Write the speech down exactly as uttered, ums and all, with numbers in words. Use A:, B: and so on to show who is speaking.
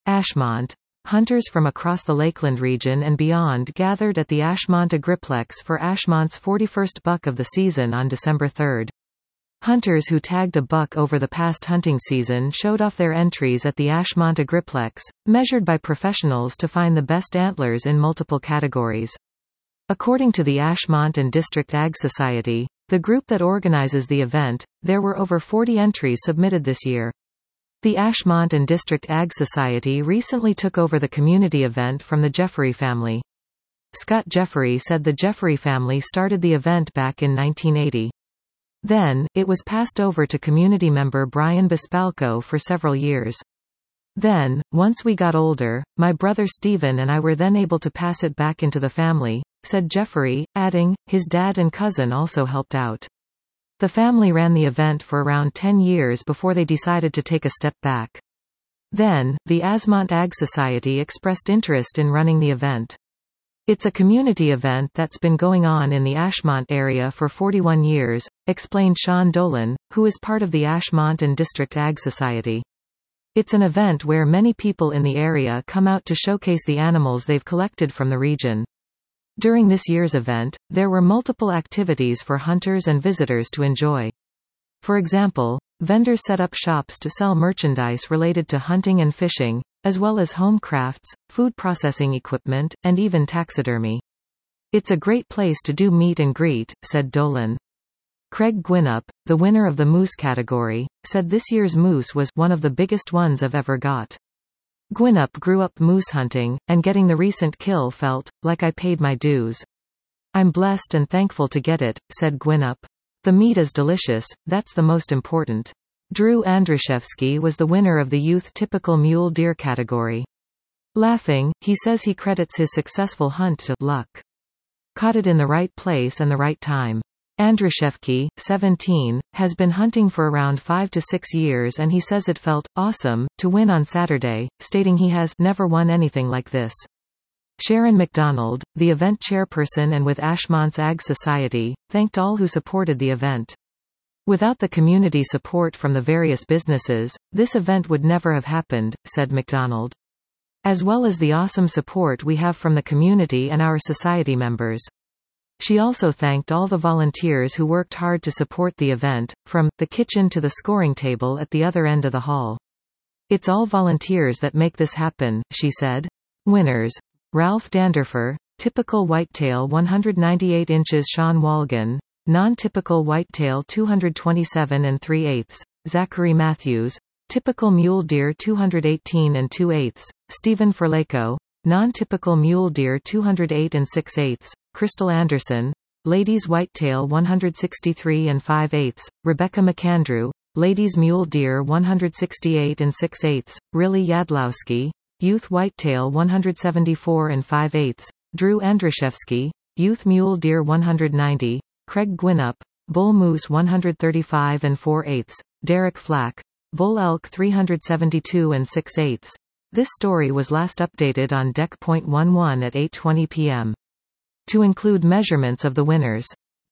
A: Ashmont. Hunters from across the Lakeland region and beyond gathered at the Ashmont Agriplex for Ashmont's forty-first buck of the season on December third. Hunters who tagged a buck over the past hunting season showed off their entries at the Ashmont Agriplex, measured by professionals to find the best antlers in multiple categories. According to the Ashmont and District Ag Society, the group that organizes the event, there were over forty entries submitted this year. The Ashmont and District Ag Society recently took over the community event from the Jeffery family. Scott Jeffery said the Jeffery family started the event back in nineteen eighty. Then, it was passed over to community member Brian Bispalco for several years. Then, once we got older, my brother Stephen and I were then able to pass it back into the family, said Jeffery, adding, his dad and cousin also helped out. The family ran the event for around ten years before they decided to take a step back. Then, the Ashmont Ag Society expressed interest in running the event. It's a community event that's been going on in the Ashmont area for forty-one years, explained Sean Dolan, who is part of the Ashmont and District Ag Society. It's an event where many people in the area come out to showcase the animals they've collected from the region. During this year's event, there were multiple activities for hunters and visitors to enjoy. For example, vendors set up shops to sell merchandise related to hunting and fishing, as well as home crafts, food processing equipment, and even taxidermy. It's a great place to do meet and greet, said Dolan. Craig Gwinnett, the winner of the moose category, said this year's moose was one of the biggest ones I've ever got. Gwinnett grew up moose hunting, and getting the recent kill felt like I paid my dues. I'm blessed and thankful to get it, said Gwinnett. The meat is delicious, that's the most important. Drew Andrzejewski was the winner of the youth typical mule deer category. Laughing, he says he credits his successful hunt to luck. Caught it in the right place and the right time. Andrzejewski, seventeen, has been hunting for around five to six years and he says it felt awesome to win on Saturday, stating he has never won anything like this. Sharon McDonald, the event chairperson and with Ashmont's Ag Society, thanked all who supported the event. Without the community support from the various businesses, this event would never have happened, said McDonald. As well as the awesome support we have from the community and our society members. She also thanked all the volunteers who worked hard to support the event, from the kitchen to the scoring table at the other end of the hall. It's all volunteers that make this happen, she said. Winners. Ralph Danderfer, typical whitetail one hundred ninety-eight inches Sean Walgan, non-typical whitetail two hundred twenty-seven and three eighths, Zachary Matthews, typical mule deer two hundred eighteen and two eighths, Stephen Ferlaco, non-typical mule deer two hundred eight and six eighths, Crystal Anderson, ladies whitetail one hundred sixty-three and five eighths, Rebecca McAndrew, ladies mule deer one hundred sixty-eight and six eighths, Riley Yadlowski, youth whitetail one hundred seventy-four and five eighths, Drew Andrzejewski, youth mule deer one hundred ninety, Craig Gwinnett, bull moose one hundred thirty-five and four eighths, Derek Flack, bull elk three hundred seventy-two and six eighths. This story was last updated on Deck point eleven at eight twenty p m To include measurements of the winners.